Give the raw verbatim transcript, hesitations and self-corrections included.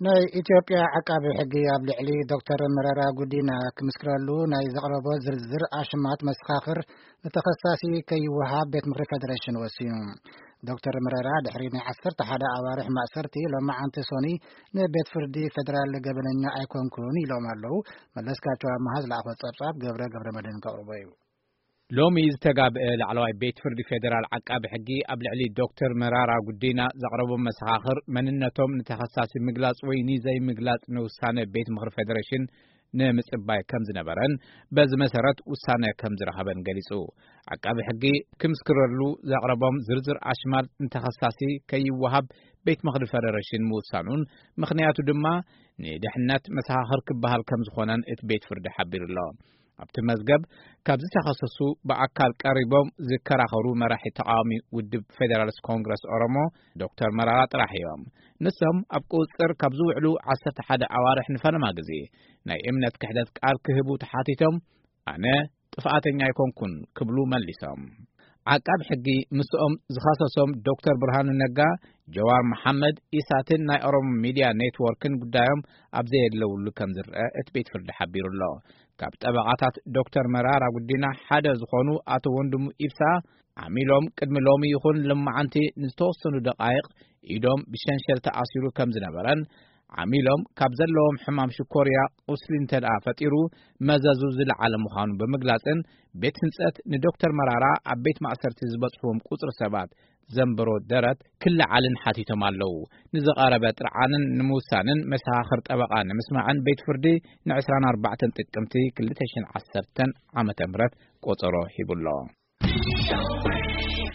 ናይ ኢትዮጵያ ዓቃቢ ሕጊ ኣብ ልዕሊ ዶክተር መረራ ጉዲና ክምስክረሉ ናይ ዘቕረቦ ዝርዝር ኣሽማት መስኻኽር ንተኸሳሲ ከይወሃብ ቤት ምክሪ ፌደሬሽን ወሲኑ ዶክተር መረራ ድሕሪ ናይ ዓሰርተ ሓደ ኣዋርሕ ማእሰርቲ ሎማዓንቲ ሶኒ ንቤት ፍርዲ ፌደራል ገበነኛ ኣይኮንኩን ኢሎም ኣለው። መለስካቸው ኣማሃ ዝለኣኾ ጸብጻብ ገብረ ገብረ መድህን ከቕርቦ እዩ። ሎሚ ዝተጋብአ ላዕለዋይ ቤት ፍርዲ ፌደራል ዓቃቢ ሕጊ ኣብ ልዕሊ ዶክተር መራራ ጉዲና ዘቕረቦም መሰኻኽር መንነቶም ንተኸሳሲ ምግላጽ ወይ ንዘይ ምግላጽ ንውሳነ ቤት ምክሪ ፌደሬሽን ንምጽባይ ከም ዝነበረን በዚ መሰረት ውሳነ ከም ዝረኸበን ገሊጹ። ዓቃቢ ሕጊ ክምስክረሉ ዘቕረቦም ዝርዝር ኣሽማል ንተኸሳሲ ከይወሃብ ቤት ምክሪ ፌደሬሽን ምውሳኑን ምኽንያቱ ድማ ንድሕነት መሰኻኽር ክበሃል ከም ዝኾነን እቲ ቤት ፍርዲ ሓቢሩሎ። ኣብቲ መዝገብ ካብ ዝተኸሰሱ በኣካል ቀሪቦም ዝከራኸሩ መራሒ ተቃዋሚ ውድብ ፌደራልስ ኮንግረስ ኦሮሞ ዶክተር መራራ ጥራሕ እዮም። ንሶም ኣብ ቁፅር ካብ ዝውዕሉ ዓሰርተ ሓደ ኣዋርሕ ንፈለማ ግዜ ናይ እምነት ክሕደት ቃል ክህቡ ተሓቲቶም ኣነ ጥፍኣተኛ ኣይኮንኩን ክብሉ መሊሶም። ዓቃቢ ሕጊ ምስኦም ዝኸሰሶም ዶክተር ብርሃኑ ነጋ፣ ጀዋር መሐመድ፣ ኢሳትን ናይ ኦሮሞ ሚድያ ኔትወርክን ጉዳዮም ኣብ ዘየለውሉ ከም ዝርአ እቲ ቤት ፍርዲ ሓቢሩሎ። ካብ ጠበቃታት ዶክተር መራራ ጉዲና ሓደ ዝኾኑ ኣቶ ወንድሙ ኢብሳ ዓሚሎም ቅድሚ ሎሚ ይኹን ልማዓንቲ ንዝተወሰኑ ደቃይቕ ኢዶም ብሸንሸል ተኣሲሩ ከም ዝነበረን ዓሚሎም ካብ ዘለዎም ሕማም ሽኮርያ ቁስሊ እንተደኣ ፈጢሩ መዘዙ ዝለዓለ ምዃኑ ብምግላጽን ቤት ህንጸት ንዶክተር መራራ ኣብ ቤት ማእሰርቲ ዝበጽሕዎም ቁጽሪ ሰባት ዘንበሮ ደረት ክለዓልን ሓቲቶም ኣለው። ንዝቐረበ ጥርዓንን ንምውሳንን መሰኻኽር ጠበቓ ንምስማዕን ቤት ፍርዲ ንዕስራን ኣርባዕተን ጥቅምቲ ክልተ ሽሕን ዓሰርተ ዓመተ ምህረት ቆጸሮ ሂቡሎ።